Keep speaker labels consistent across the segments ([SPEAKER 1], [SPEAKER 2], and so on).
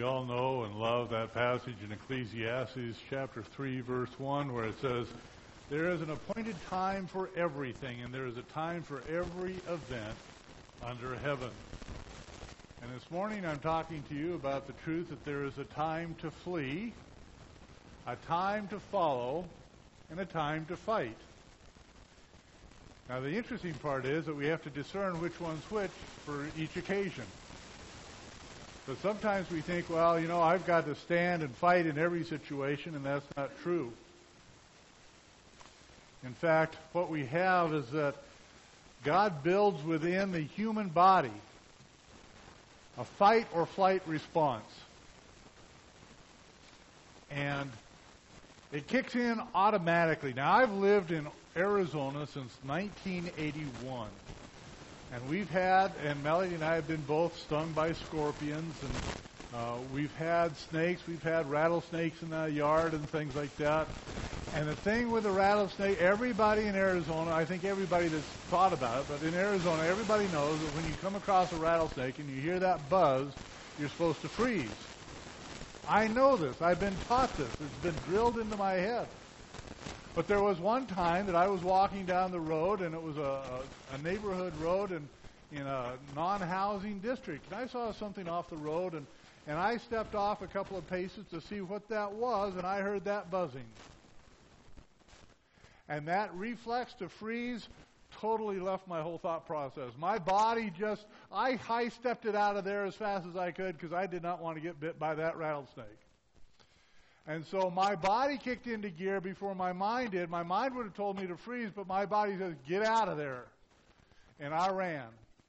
[SPEAKER 1] all know and love that passage in Ecclesiastes chapter 3, verse 1, where it says, there is an appointed time for everything, and there is a time for every event under heaven. And this morning I'm talking to you about the truth that there is a time to flee, a time to follow, and a time to fight. Now the interesting part is that we have to discern which one's which for each occasion. But sometimes we think, well, I've got to stand and fight in every situation, and that's not true. In fact, what we have is that God builds within the human body a fight or flight response. And it kicks in automatically. Now, I've lived in Arizona since 1981. And we've had, and Melody and I have been both stung by scorpions, and we've had snakes, we've had rattlesnakes in the yard and things like that. And the thing with the rattlesnake, everybody in Arizona, I think everybody that's thought about it, but in Arizona, everybody knows that when you come across a rattlesnake and you hear that buzz, you're supposed to freeze. I know this. I've been taught this. It's been drilled into my head. But there was one time that I was walking down the road, and it was a neighborhood road in a non-housing district. And I saw something off the road, and I stepped off a couple of paces to see what that was, and I heard that buzzing. And that reflex to freeze totally left my whole thought process. My body I high-stepped it out of there as fast as I could because I did not want to get bit by that rattlesnake. And so my body kicked into gear before my mind did. My mind would have told me to freeze, but my body says, get out of there. And I ran.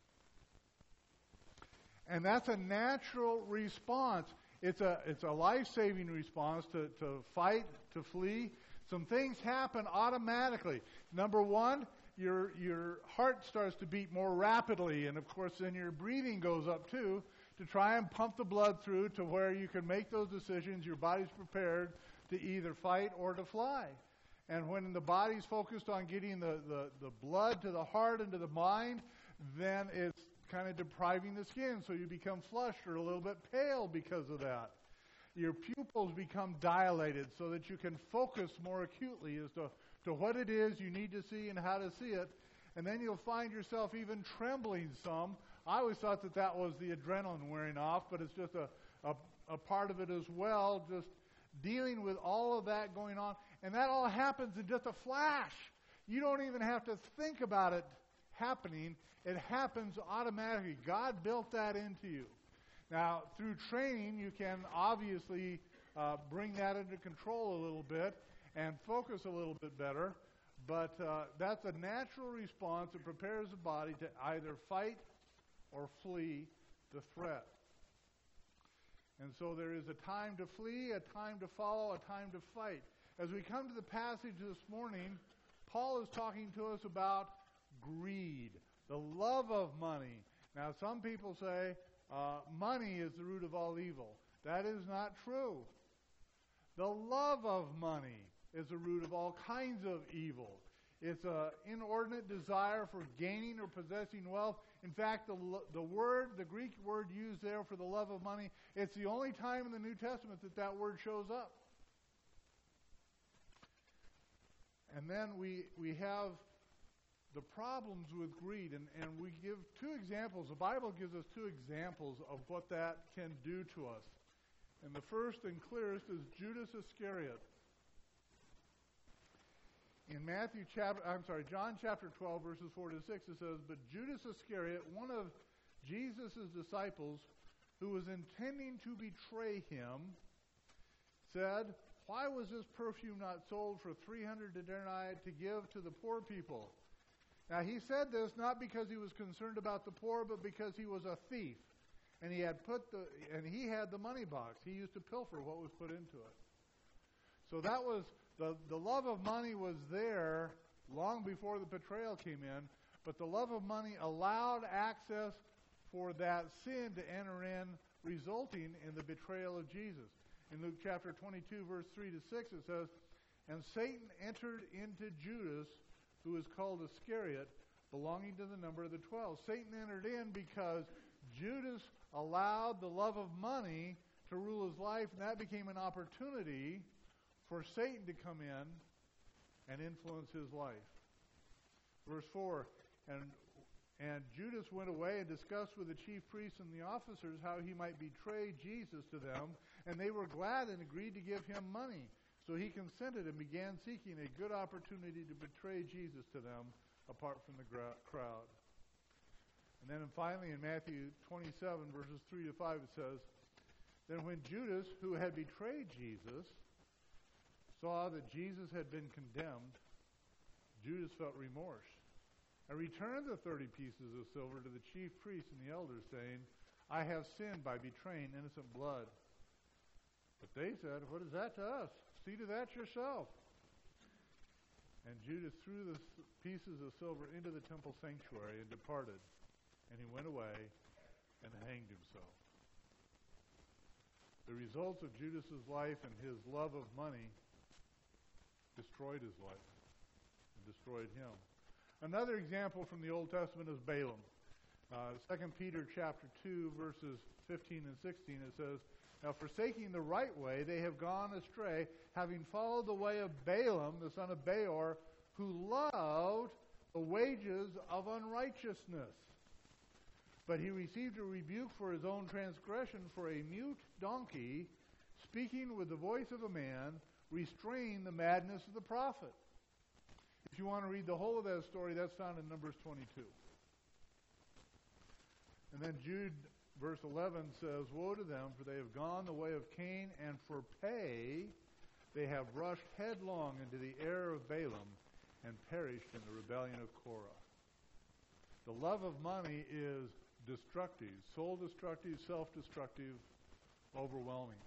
[SPEAKER 1] And that's a natural response. It's a life-saving response to fight, to flee. Some things happen automatically. Number one, your heart starts to beat more rapidly, and of course then your breathing goes up too, to try and pump the blood through to where you can make those decisions. Your body's prepared to either fight or to fly. And when the body's focused on getting the blood to the heart and to the mind, then it's kind of depriving the skin, so you become flushed or a little bit pale because of that. Your pupils become dilated so that you can focus more acutely as to what it is you need to see and how to see it. And then you'll find yourself even trembling some. I always thought that was the adrenaline wearing off, but it's just a part of it as well, just dealing with all of that going on. And that all happens in just a flash. You don't even have to think about it happening. It happens automatically. God built that into you. Now, through training, you can obviously bring that into control a little bit and focus a little bit better. But that's a natural response that prepares the body to either fight or flee the threat. And so there is a time to flee, a time to follow, a time to fight. As we come to the passage this morning, Paul is talking to us about greed, the love of money. Now, some people say money is the root of all evil. That is not true. The love of money is the root of all kinds of evil. It's an inordinate desire for gaining or possessing wealth. In fact, the Greek word used there for the love of money, it's the only time in the New Testament that word shows up. And then we have the problems with greed, and we give two examples. The Bible gives us two examples of what that can do to us. And the first and clearest is Judas Iscariot. In John chapter 12, verses 4 to 6, it says, "But Judas Iscariot, one of Jesus' disciples, who was intending to betray him, said, 'Why was this perfume not sold for 300 denarii to give to the poor people?' Now he said this not because he was concerned about the poor, but because he was a thief, and he had the money box. He used to pilfer what was put into it. So that was the love of money was there long before the betrayal came in, but the love of money allowed access for that sin to enter in, resulting in the betrayal of Jesus. In Luke chapter 22, verse 3 to 6, it says, "And Satan entered into Judas, who is called Iscariot, belonging to the number of the 12. Satan entered in because Judas allowed the love of money to to rule his life, and that became an opportunity for Satan to come in and influence his life. Verse 4, and Judas went away and discussed with the chief priests and the officers how he might betray Jesus to them, and they were glad and agreed to give him money. So he consented and began seeking a good opportunity to betray Jesus to them apart from the crowd. And then finally in Matthew 27, verses 3 to 5, it says, Then when Judas, who had betrayed Jesus, saw that Jesus had been condemned, Judas felt remorse and returned the 30 pieces of silver to the chief priests and the elders, saying, I have sinned by betraying innocent blood. But they said, What is that to us? See to that yourself. And Judas threw the pieces of silver into the temple sanctuary and departed. And he went away and hanged himself. The results of Judas's life and his love of money destroyed his life and destroyed him. Another example from the Old Testament is Balaam. 2 Peter chapter 2, verses 15 and 16, it says, Now forsaking the right way, they have gone astray, having followed the way of Balaam, the son of Beor, who loved the wages of unrighteousness. But he received a rebuke for his own transgression, for a mute donkey, speaking with the voice of a man, restrained the madness of the prophet. If you want to read the whole of that story, that's found in Numbers 22. And then Jude, verse 11 says, Woe to them, for they have gone the way of Cain, and for pay they have rushed headlong into the error of Balaam and perished in the rebellion of Korah. The love of money is destructive, soul-destructive, self-destructive, overwhelming.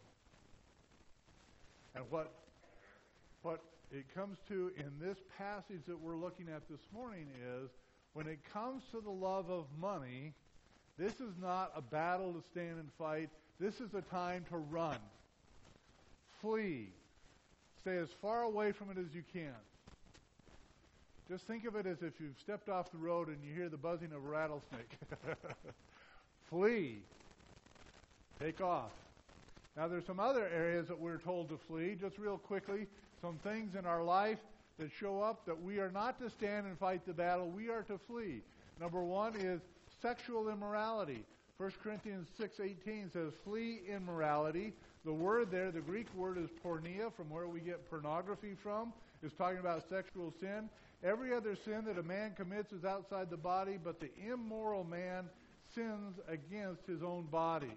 [SPEAKER 1] And what it comes to in this passage that we're looking at this morning is, when it comes to the love of money, this is not a battle to stand and fight. This is a time to run. Flee. Stay as far away from it as you can. Just think of it as if you've stepped off the road and you hear the buzzing of a rattlesnake. Flee. Take off. Now there's some other areas that we're told to flee. Just real quickly, some things in our life that show up that we are not to stand and fight the battle. We are to flee. Number one is sexual immorality. 1 Corinthians 6:18 says, Flee immorality. The word there, the Greek word is porneia, from where we get pornography from. It's talking about sexual sin. Every other sin that a man commits is outside the body, but the immoral man sins against his own body.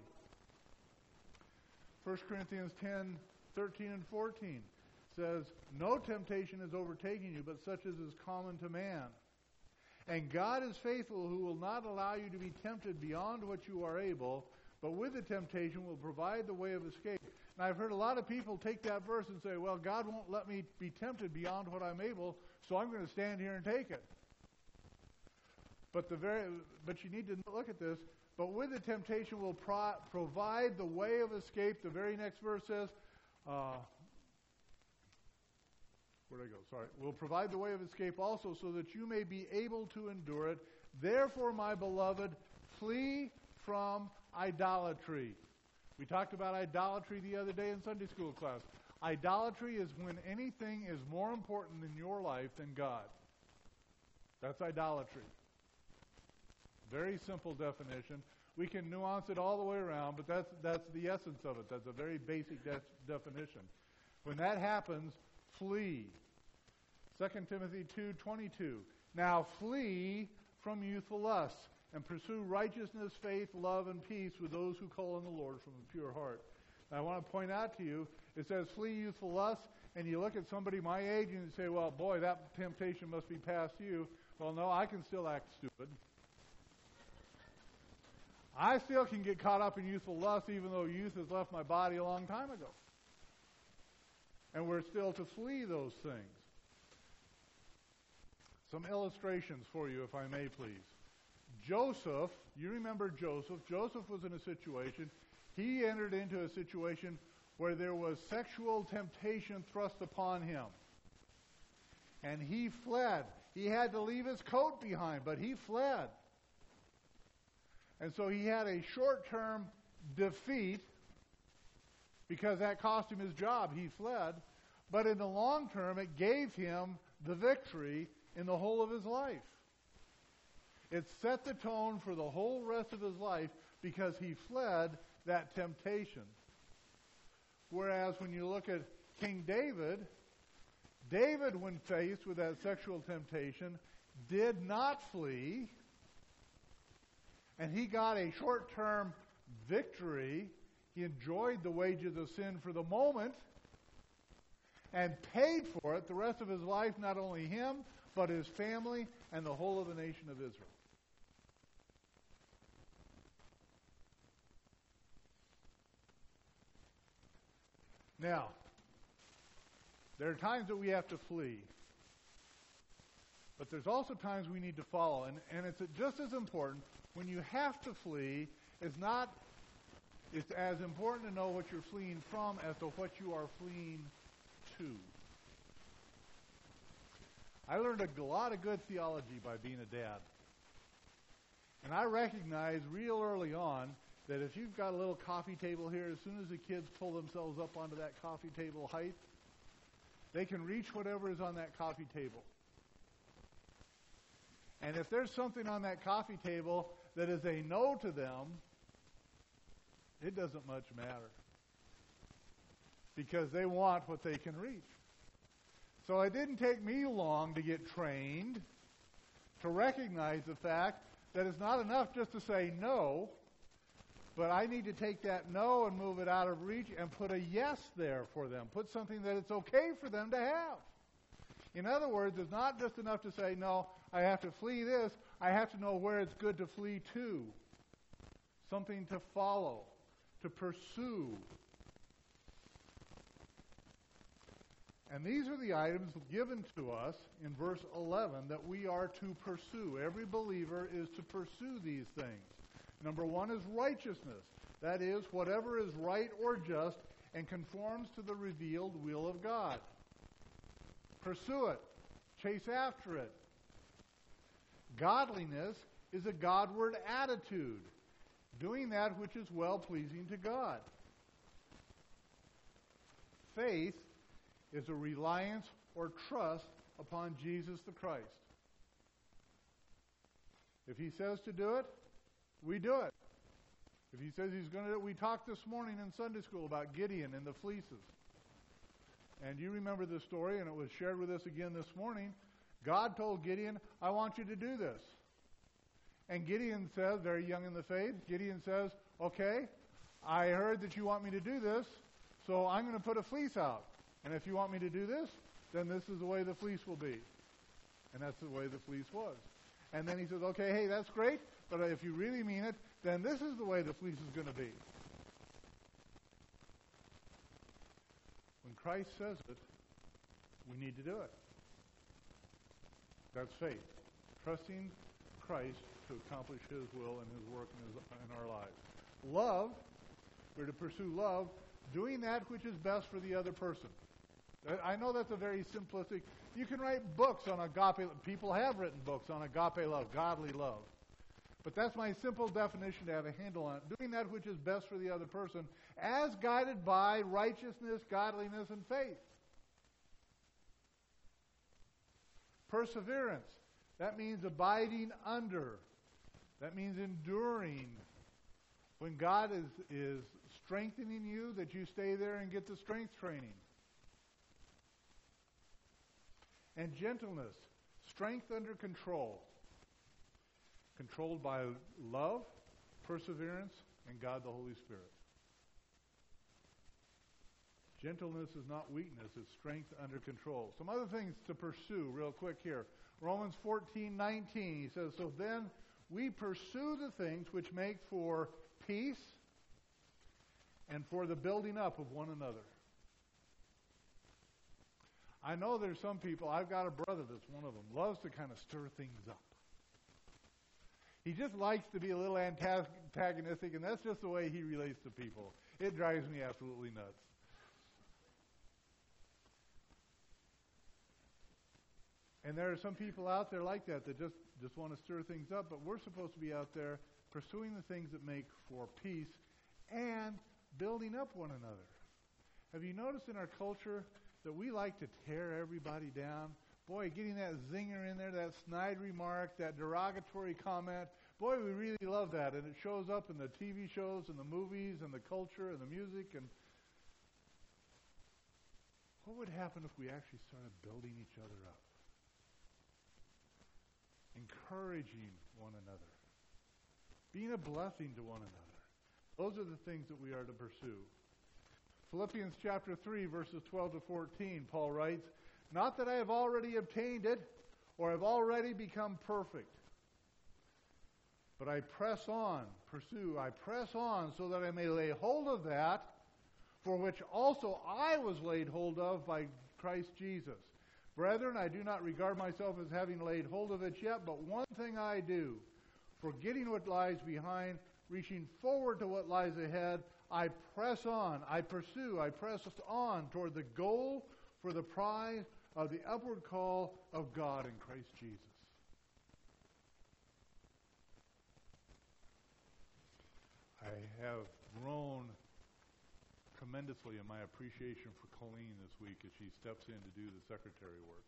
[SPEAKER 1] 1 Corinthians 10:13 and 14 says, No temptation is overtaking you, but such as is common to man. And God is faithful, who will not allow you to be tempted beyond what you are able, but with the temptation will provide the way of escape. And I've heard a lot of people take that verse and say, well, God won't let me be tempted beyond what I'm able, so I'm going to stand here and take it. But you need to look at this. But with the temptation will provide the way of escape. The very next verse says, where'd I go? Sorry. Will provide the way of escape also, so that you may be able to endure it. Therefore, my beloved, flee from idolatry. We talked about idolatry the other day in Sunday school class. Idolatry is when anything is more important in your life than God. That's idolatry. Very simple definition. We can nuance it all the way around, but that's the essence of it. That's a very basic definition. When that happens, flee. 2 Timothy 2:22. Now flee from youthful lusts, and pursue righteousness, faith, love, and peace with those who call on the Lord from a pure heart. Now, I want to point out to you, it says flee youthful lusts, and you look at somebody my age and you say, well, boy, that temptation must be past you. Well, no, I can still act stupid. I still can get caught up in youthful lust, even though youth has left my body a long time ago. And we're still to flee those things. Some illustrations for you, if I may, please. Joseph, you remember Joseph. Joseph was in a situation. He entered into a situation where there was sexual temptation thrust upon him. And he fled. He had to leave his coat behind, but he fled. And so he had a short-term defeat, because that cost him his job. He fled. But in the long term, it gave him the victory in the whole of his life. It set the tone for the whole rest of his life because he fled that temptation. Whereas when you look at King David, David, when faced with that sexual temptation, did not flee, and he got a short-term victory. He enjoyed the wages of sin for the moment and paid for it the rest of his life, not only him, but his family and the whole of the nation of Israel. Now, there are times that we have to flee. But there's also times we need to follow. And it's just as important when you have to flee. It's as important to know what you're fleeing from as to what you are fleeing to. I learned a lot of good theology by being a dad. And I recognized real early on that if you've got a little coffee table here, as soon as the kids pull themselves up onto that coffee table height, they can reach whatever is on that coffee table. And if there's something on that coffee table that is a no to them, it doesn't much matter. Because they want what they can reach. So it didn't take me long to get trained to recognize the fact that it's not enough just to say no, but I need to take that no and move it out of reach and put a yes there for them. Put something that it's okay for them to have. In other words, it's not just enough to say, no, I have to flee this. I have to know where it's good to flee to. Something to follow, to pursue. And these are the items given to us in verse 11 that we are to pursue. Every believer is to pursue these things. Number one is righteousness. That is, whatever is right or just and conforms to the revealed will of God. Pursue it. Chase after it. Godliness is a Godward attitude, doing that which is well-pleasing to God. Faith is a reliance or trust upon Jesus the Christ. If he says to do it, we do it. If he says he's going to do it, we talked this morning in Sunday school about Gideon and the fleeces. And you remember the story, and it was shared with us again this morning. God told Gideon, I want you to do this. And Gideon says, very young in the faith, Gideon says, okay, I heard that you want me to do this, so I'm going to put a fleece out. And if you want me to do this, then this is the way the fleece will be. And that's the way the fleece was. And then he says, okay, hey, that's great, but if you really mean it, then this is the way the fleece is going to be. When Christ says it, we need to do it. That's faith. Trusting Christ to accomplish his will and his work in our lives. Love, we're to pursue love, doing that which is best for the other person. I know that's a very simplistic. You can write books on agape. People have written books on agape love, godly love. But that's my simple definition to have a handle on it. Doing that which is best for the other person as guided by righteousness, godliness, and faith. Perseverance. That means abiding under. That means enduring. When God is strengthening you, that you stay there and get the strength training. And gentleness. Strength under control. Controlled by love, perseverance, and God the Holy Spirit. Gentleness is not weakness, it's strength under control. Some other things to pursue real quick here. Romans 14:19, he says, so then we pursue the things which make for peace and for the building up of one another. I know there's some people, I've got a brother that's one of them, loves to kind of stir things up. He just likes to be a little antagonistic, and that's just the way he relates to people. It drives me absolutely nuts. And there are some people out there like that just want to stir things up, but we're supposed to be out there pursuing the things that make for peace and building up one another. Have you noticed in our culture that we like to tear everybody down? Boy, getting that zinger in there, that snide remark, that derogatory comment, boy, we really love that. And it shows up in the TV shows and the movies and the culture and the music. And what would happen if we actually started building each other up? Encouraging one another. Being a blessing to one another. Those are the things that we are to pursue. Philippians chapter 3, verses 12 to 14, Paul writes, "Not that I have already obtained it, or have already become perfect, but I press on, I press on, so that I may lay hold of that, for which also I was laid hold of by Christ Jesus. Brethren, I do not regard myself as having laid hold of it yet, but one thing I do, forgetting what lies behind, reaching forward to what lies ahead, I press on, I pursue, I press on toward the goal for the prize of the upward call of God in Christ Jesus." I have grown tremendously in my appreciation for Colleen this week as she steps in to do the secretary work.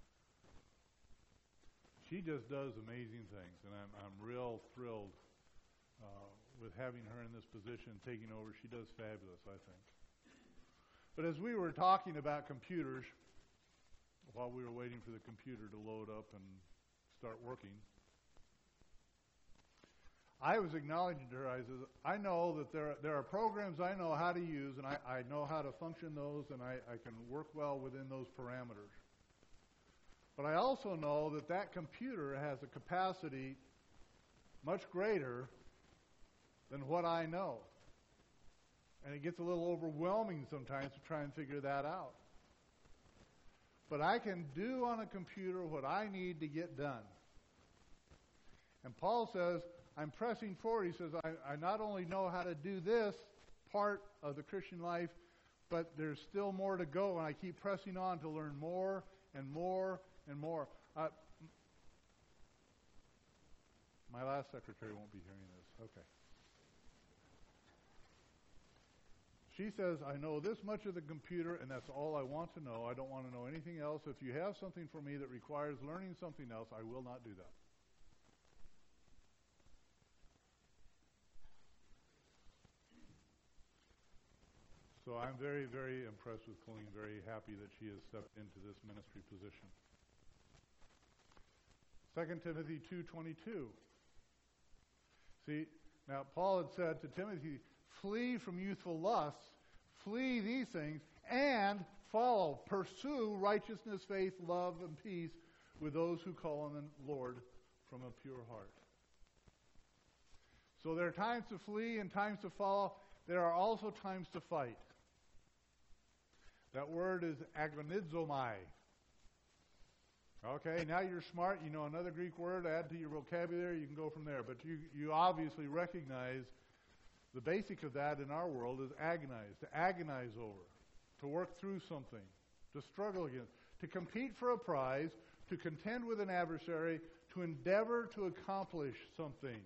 [SPEAKER 1] She just does amazing things, and I'm real thrilled with having her in this position, taking over. She does fabulous, I think. But as we were talking about computers, while we were waiting for the computer to load up and start working, I was acknowledging to her, I said, I know that there are programs I know how to use, and I know how to function those, and I can work well within those parameters. But I also know that that computer has a capacity much greater than what I know. And it gets a little overwhelming sometimes to try and figure that out. But I can do on a computer what I need to get done. And Paul says, I'm pressing forward. He says, I not only know how to do this part of the Christian life, but there's still more to go, and I keep pressing on to learn more and more and more. My last secretary won't be hearing this. Okay. She says, I know this much of the computer, and that's all I want to know. I don't want to know anything else. If you have something for me that requires learning something else, I will not do that. So I'm very, very impressed with Colleen, very happy that she has stepped into this ministry position. 2 Timothy 2:22. See, now Paul had said to Timothy, flee from youthful lusts, flee these things, and pursue righteousness, faith, love, and peace with those who call on the Lord from a pure heart. So there are times to flee and times to follow. There are also times to fight. That word is agonizomai. Okay, now you're smart. You know another Greek word, add to your vocabulary, you can go from there. But you obviously recognize the basic of that in our world is agonize, to agonize over, to work through something, to struggle against, to compete for a prize, to contend with an adversary, to endeavor to accomplish something.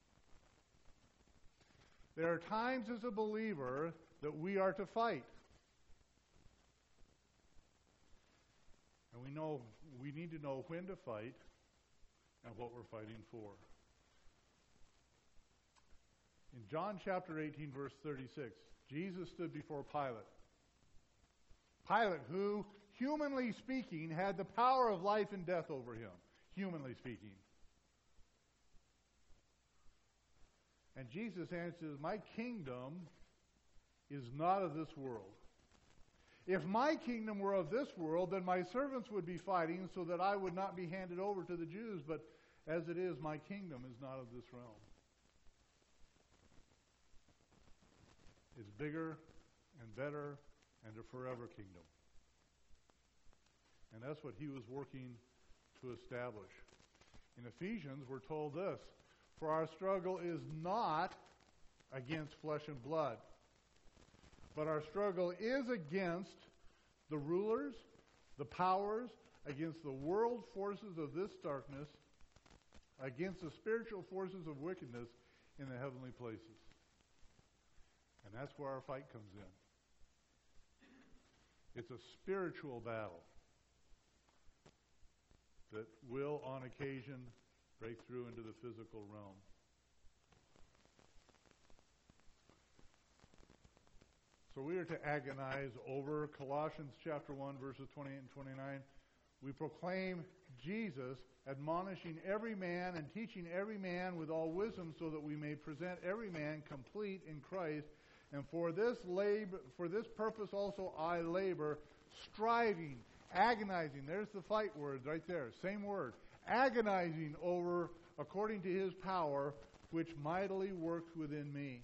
[SPEAKER 1] There are times as a believer that we are to fight. And we need to know when to fight and what we're fighting for. In John chapter 18, verse 36, Jesus stood before Pilate. Pilate, who, humanly speaking, had the power of life and death over him, humanly speaking. And Jesus answers, my kingdom is not of this world. If my kingdom were of this world, then my servants would be fighting so that I would not be handed over to the Jews. But as it is, my kingdom is not of this realm. It's bigger and better and a forever kingdom. And that's what he was working to establish. In Ephesians, we're told this, for our struggle is not against flesh and blood, but our struggle is against the rulers, the powers, against the world forces of this darkness, against the spiritual forces of wickedness in the heavenly places. And that's where our fight comes in. It's a spiritual battle that will, on occasion, break through into the physical realm. So we are to agonize over Colossians chapter 1, verses 28 and 29. We proclaim Jesus, admonishing every man and teaching every man with all wisdom, so that we may present every man complete in Christ. And for this purpose also I labor, striving, agonizing. There's the fight word right there, same word. Agonizing over, according to his power, which mightily works within me,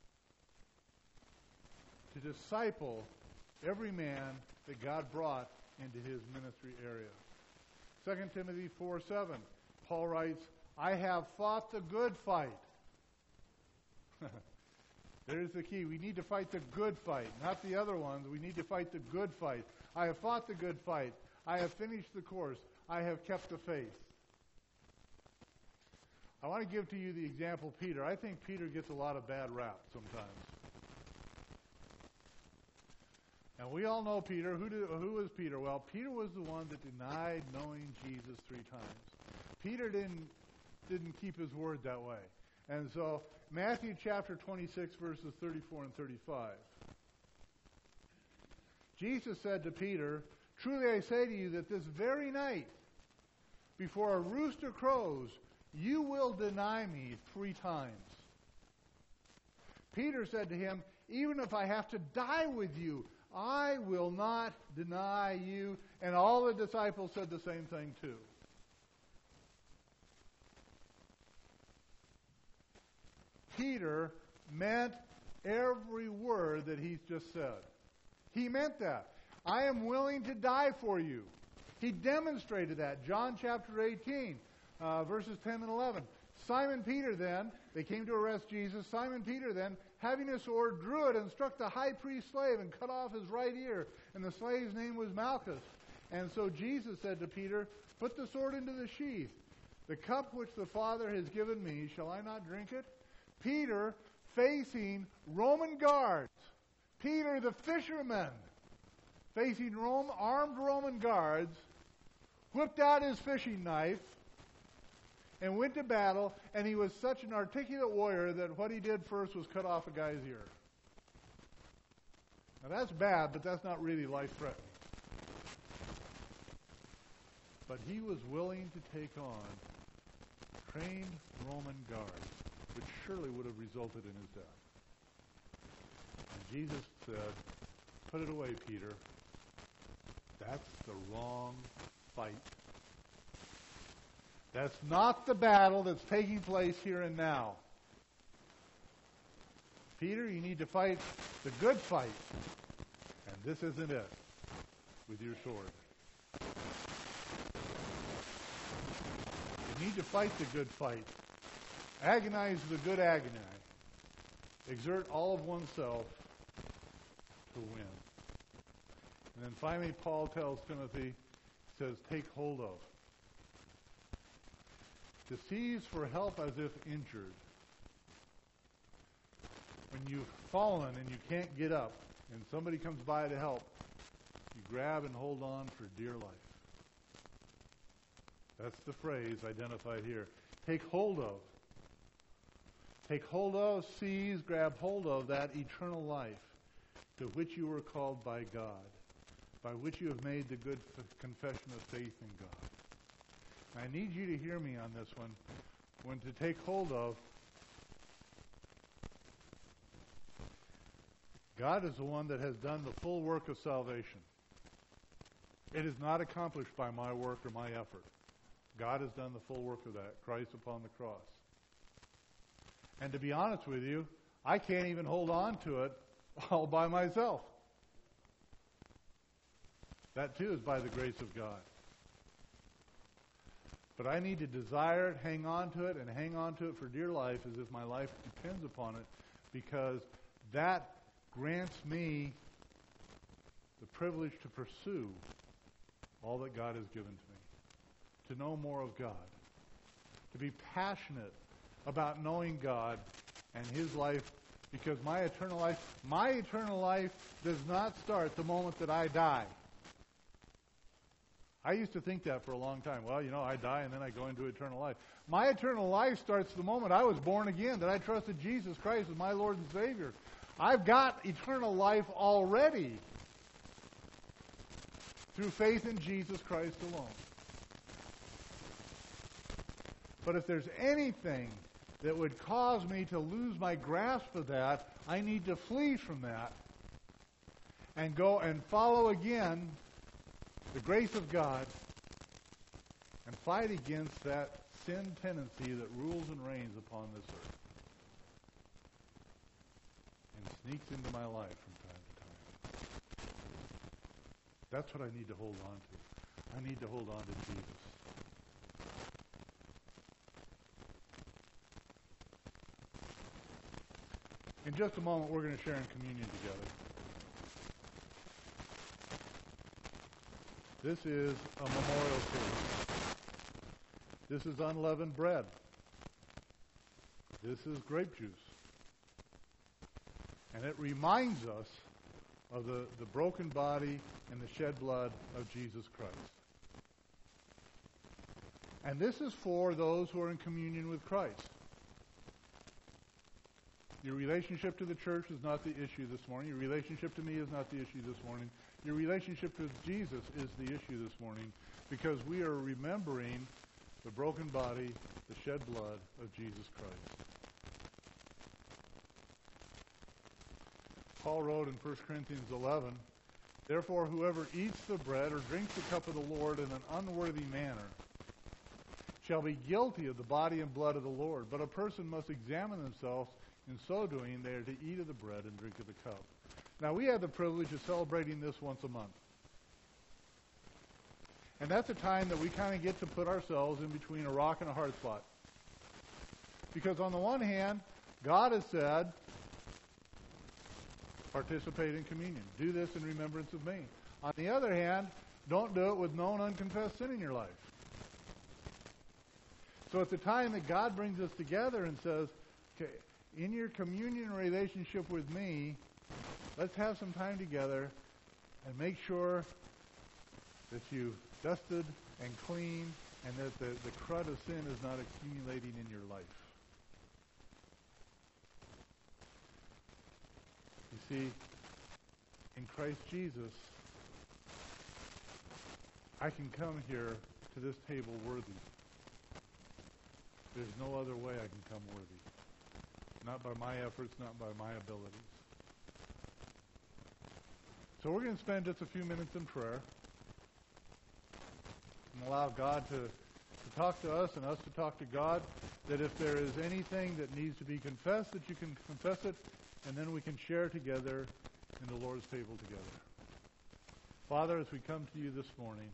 [SPEAKER 1] to disciple every man that God brought into his ministry area. 2 Timothy 4:7, Paul writes, I have fought the good fight. There's the key. We need to fight the good fight, not the other ones. We need to fight the good fight. I have fought the good fight. I have finished the course. I have kept the faith. I want to give to you the example of Peter. I think Peter gets a lot of bad rap sometimes. And we all know Peter. Who was Peter? Well, Peter was the one that denied knowing Jesus 3 times. Peter didn't keep his word that way. And so, Matthew chapter 26, verses 34 and 35. Jesus said to Peter, truly I say to you that this very night, before a rooster crows, you will deny me 3 times. Peter said to him, even if I have to die with you, I will not deny you. And all the disciples said the same thing too. Peter meant every word that he's just said. He meant that. I am willing to die for you. He demonstrated that. John chapter 18, verses 10 and 11. Simon Peter then, they came to arrest Jesus. Simon Peter then, having a sword, drew it and struck the high priest's slave and cut off his right ear. And the slave's name was Malchus. And so Jesus said to Peter, put the sword into the sheath. The cup which the Father has given me, shall I not drink it? Peter, facing Roman guards. Peter, the fisherman, facing armed Roman guards, whipped out his fishing knife and went to battle, and he was such an articulate warrior that what he did first was cut off a guy's ear. Now that's bad, but that's not really life-threatening. But he was willing to take on trained Roman guards, which surely would have resulted in his death. And Jesus said, put it away, Peter. That's the wrong fight. That's not the battle that's taking place here and now. Peter, you need to fight the good fight. And this isn't it, with your sword. You need to fight the good fight. Agonize the good agony. Exert all of oneself to win. And then finally, Paul tells Timothy, he says, take hold of. To seize for help as if injured. When you've fallen and you can't get up, and somebody comes by to help, you grab and hold on for dear life. That's the phrase identified here. Take hold of. Take hold of, seize, grab hold of that eternal life to which you were called by God, by which you have made the good confession of faith in God. I need you to hear me on this one. When to take hold of, God is the one that has done the full work of salvation. It is not accomplished by my work or my effort. God has done the full work of that, Christ upon the cross. And to be honest with you, I can't even hold on to it all by myself. That too is by the grace of God. But I need to desire it, hang on to it, and hang on to it for dear life as if my life depends upon it, because that grants me the privilege to pursue all that God has given to me, to know more of God, to be passionate about knowing God and His life Because my eternal life does not start the moment that I die. I used to think that for a long time. Well, I die and then I go into eternal life. My eternal life starts the moment I was born again, that I trusted Jesus Christ as my Lord and Savior. I've got eternal life already through faith in Jesus Christ alone. But if there's anything that would cause me to lose my grasp of that, I need to flee from that and go and follow again the grace of God and fight against that sin tendency that rules and reigns upon this earth and sneaks into my life from time to time. That's what I need to hold on to. I need to hold on to Jesus. In just a moment, we're going to share in communion together. This is a memorial service. This is unleavened bread. This is grape juice. And it reminds us of the broken body and the shed blood of Jesus Christ. And this is for those who are in communion with Christ. Your relationship to the church is not the issue this morning. Your relationship to me is not the issue this morning. Your relationship with Jesus is the issue this morning, because we are remembering the broken body, the shed blood of Jesus Christ. Paul wrote in 1 Corinthians 11, "Therefore whoever eats the bread or drinks the cup of the Lord in an unworthy manner shall be guilty of the body and blood of the Lord. But a person must examine themselves. In so doing, they are to eat of the bread and drink of the cup." Now, we have the privilege of celebrating this once a month. And that's a time that we kind of get to put ourselves in between a rock and a hard spot. Because on the one hand, God has said, participate in communion. Do this in remembrance of me. On the other hand, don't do it with known unconfessed sin in your life. So it's a time that God brings us together and says, okay, in your communion relationship with me, let's have some time together and make sure that you've dusted and cleaned and that the crud of sin is not accumulating in your life. You see, in Christ Jesus, I can come here to this table worthy. There's no other way I can come worthy. Not by my efforts, not by my abilities. So we're going to spend just a few minutes in prayer and allow God to talk to us and us to talk to God, that if there is anything that needs to be confessed, that you can confess it, and then we can share together in the Lord's table together. Father, as we come to you this morning,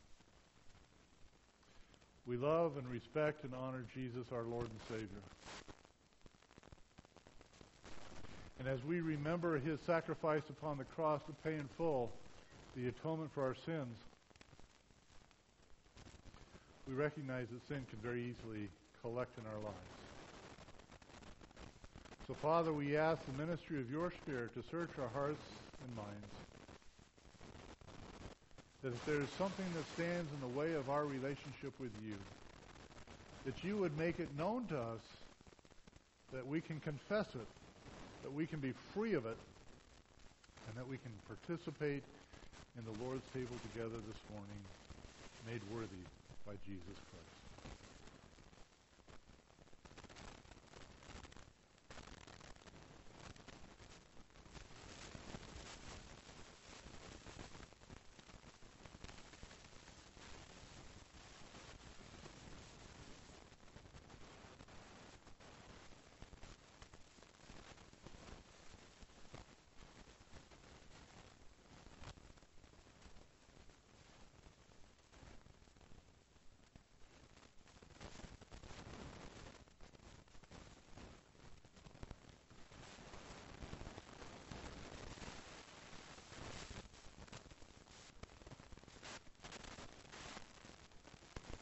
[SPEAKER 1] we love and respect and honor Jesus, our Lord and Savior. And as we remember his sacrifice upon the cross to pay in full the atonement for our sins, we recognize that sin can very easily collect in our lives. So, Father, we ask the ministry of your Spirit to search our hearts and minds, that if there is something that stands in the way of our relationship with you, that you would make it known to us, that we can confess it, that we can be free of it, and that we can participate in the Lord's table together this morning, made worthy by Jesus Christ.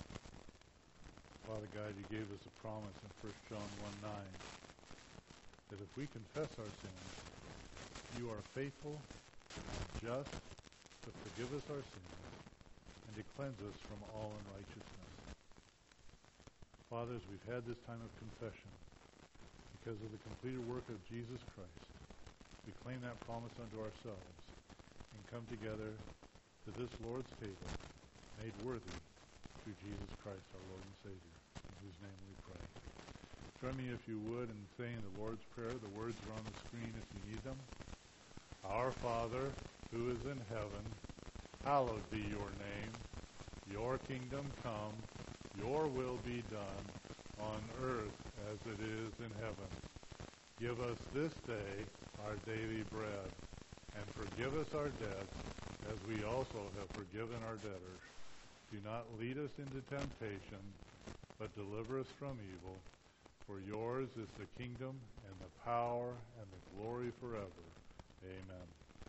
[SPEAKER 1] Father God, you gave us a promise in 1 John 1:9 that if we confess our sins, you are faithful and just to forgive us our sins and to cleanse us from all unrighteousness. Father, as we've had this time of confession, because of the completed work of Jesus Christ, we claim that promise unto ourselves and come together to this Lord's table, made worthy through Jesus Christ, our Lord and Savior, in whose name we pray. Join me, if you would, in saying the Lord's Prayer. The words are on the screen if you need them. Our Father, who is in heaven, hallowed be your name. Your kingdom come, your will be done, on earth as it is in heaven. Give us this day our daily bread, and forgive us our debts, as we also have forgiven our debtors. Do not lead us into temptation, but deliver us from evil. For yours is the kingdom, and the power, and the glory forever. Amen.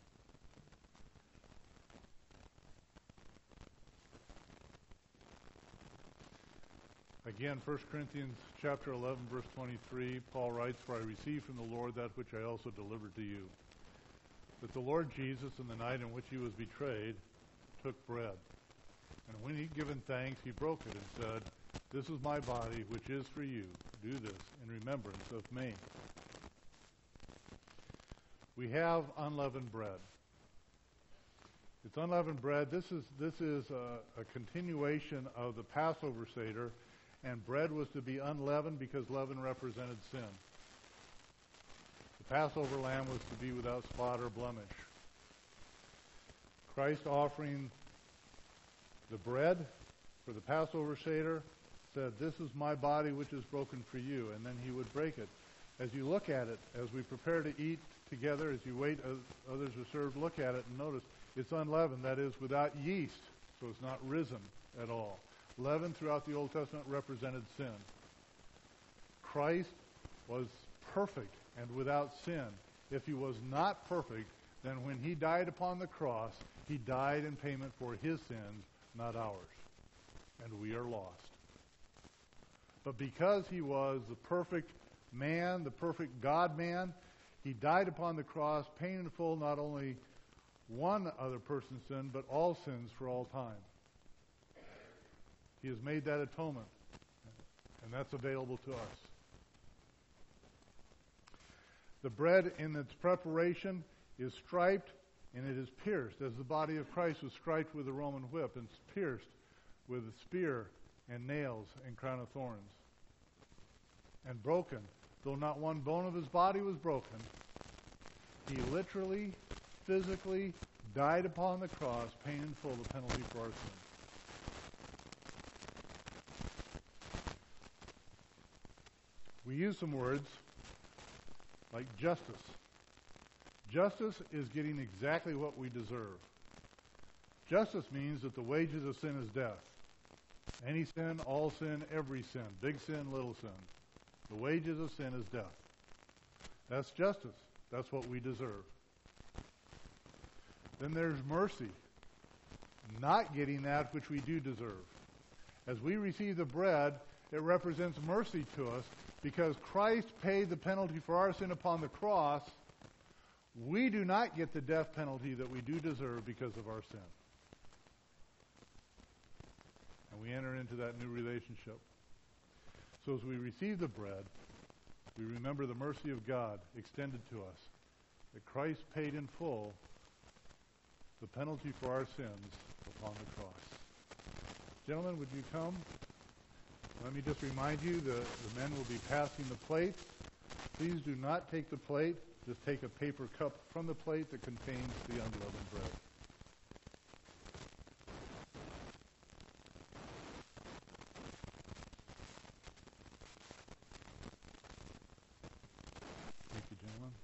[SPEAKER 1] Again, 1 Corinthians chapter 11, verse 23, Paul writes, For I received from the Lord that which I also delivered to you, that the Lord Jesus, in the night in which he was betrayed, took bread. And when he had given thanks, he broke it and said, This is my body, which is for you. Do this in remembrance of me. We have unleavened bread. It's unleavened bread. This is a continuation of the Passover Seder, and bread was to be unleavened because leaven represented sin. The Passover lamb was to be without spot or blemish. Christ offering the bread for the Passover Seder said, This is my body which is broken for you, and then he would break it. As you look at it, as we prepare to eat together, as you wait as others are served, look at it and notice it's unleavened, that is, without yeast, so it's not risen at all. Leaven throughout the Old Testament represented sin. Christ was perfect and without sin. If he was not perfect, then when he died upon the cross, he died in payment for his sins, not ours. And we are lost. But because he was the perfect man, the perfect God-man, he died upon the cross, paying in full not only one other person's sin, but all sins for all time. He has made that atonement, and that's available to us. The bread in its preparation is striped, and it is pierced, as the body of Christ was striped with a Roman whip and pierced with a spear and nails and crown of thorns, and broken. Though not one bone of his body was broken, he literally, physically died upon the cross, paying in full the penalty for our sins. We use some words like justice. Justice is getting exactly what we deserve. Justice means that the wages of sin is death. Any sin, all sin, every sin, big sin, little sin. The wages of sin is death. That's justice. That's what we deserve. Then there's mercy, not getting that which we do deserve. As we receive the bread, it represents mercy to us because Christ paid the penalty for our sin upon the cross. We do not get the death penalty that we do deserve because of our sin. And we enter into that new relationship. So as we receive the bread, we remember the mercy of God extended to us, that Christ paid in full the penalty for our sins upon the cross. Gentlemen, would you come? Let me just remind you, the men will be passing the plates. Please do not take the plate. Just take a paper cup from the plate that contains the unleavened bread. Thank you, gentlemen.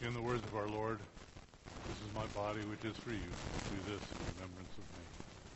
[SPEAKER 1] Again, the words of our Lord, this is my body which is for you. Do this in remembrance of me.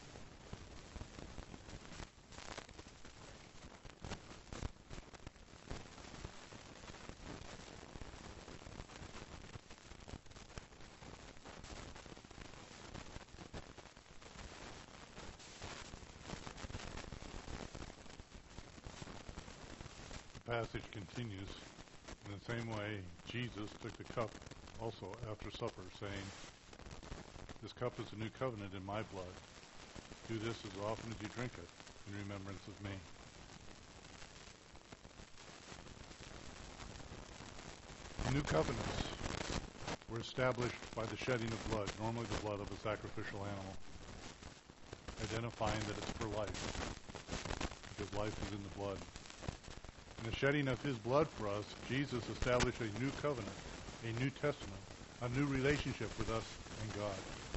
[SPEAKER 1] The passage continues. In the same way, Jesus took the cup also after supper, saying, this cup is a new covenant in my blood. Do this as often as you drink it in remembrance of me. New covenants were established by the shedding of blood, normally the blood of a sacrificial animal, identifying that it's for life, because life is in the blood. In the shedding of his blood for us, Jesus established a new covenant, a new testament, a new relationship with us and God.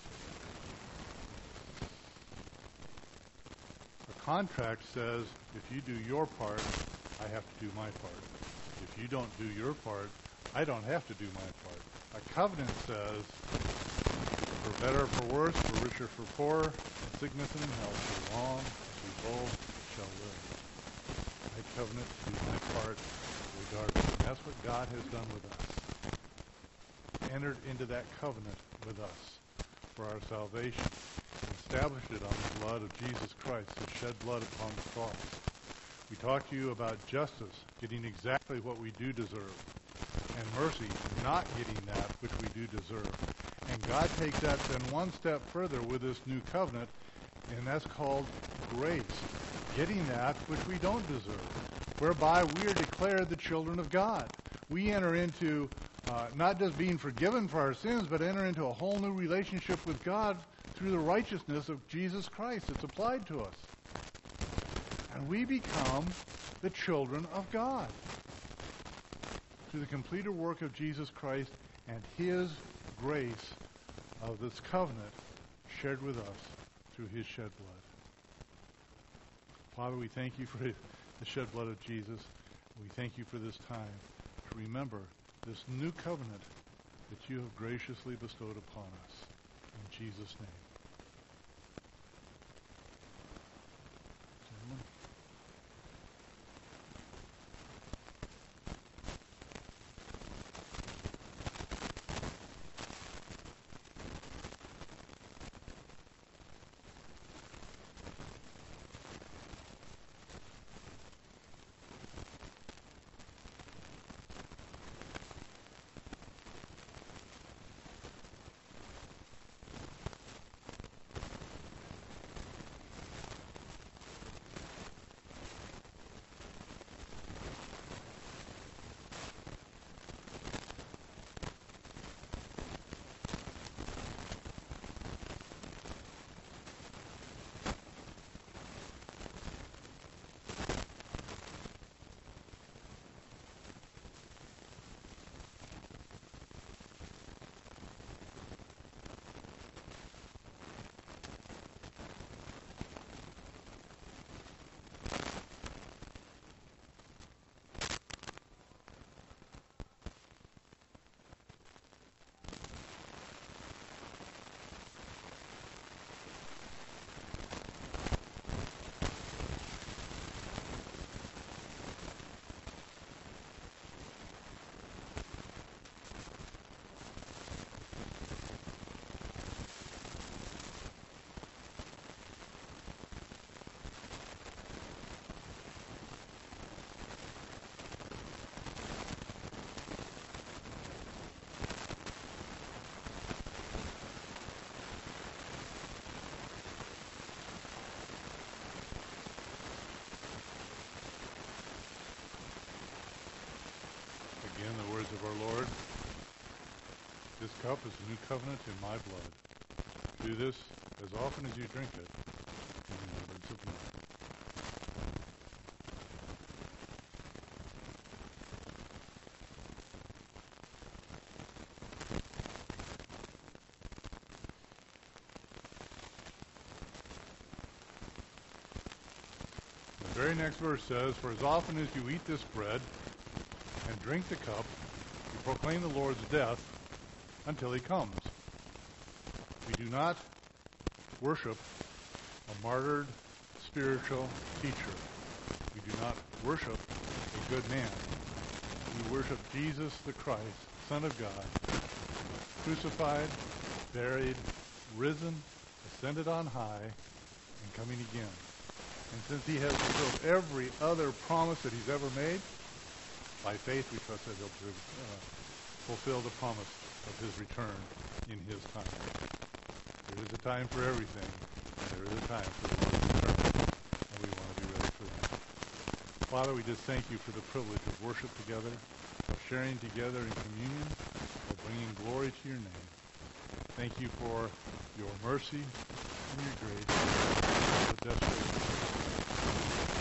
[SPEAKER 1] A contract says, if you do your part, I have to do my part. If you don't do your part, I don't have to do my part. A covenant says, for better or for worse, for richer for poorer, sickness and in health, for long, for bold, shall live. I covenant to do my part regardless. And that's what God has done with us. Entered into that covenant with us for our salvation. And established it on the blood of Jesus Christ, his shed blood upon the cross. We talked to you about justice, getting exactly what we do deserve, and mercy, not getting that which we do deserve. And God takes that then one step further with this new covenant, and that's called grace, getting that which we don't deserve, whereby we are declared the children of God. We enter into not just being forgiven for our sins, but enter into a whole new relationship with God through the righteousness of Jesus Christ that's applied to us. And we become the children of God through the completed work of Jesus Christ and his grace of this covenant shared with us through his shed blood. Father, we thank you for the shed blood of Jesus. We thank you for this time to remember this new covenant that you have graciously bestowed upon us. In Jesus' name. Gentlemen. Again, the words of our Lord, this cup is a new covenant in my blood. Do this as often as you drink it in remembrance of me. The very next verse says, for as often as you eat this bread and drink the cup, you proclaim the Lord's death until he comes. We do not worship a martyred spiritual teacher. We do not worship a good man. We worship Jesus the Christ, Son of God, crucified, buried, risen, ascended on high, and coming again. And since he has fulfilled every other promise that he's ever made, by faith we trust that he'll fulfill the promise of his return in his time. There is a time for everything, and there is a time for the Lord's return, and we want to be ready for that. Father, we just thank you for the privilege of worship together, of sharing together in communion, of bringing glory to your name. Thank you for your mercy and your grace, and the desperation.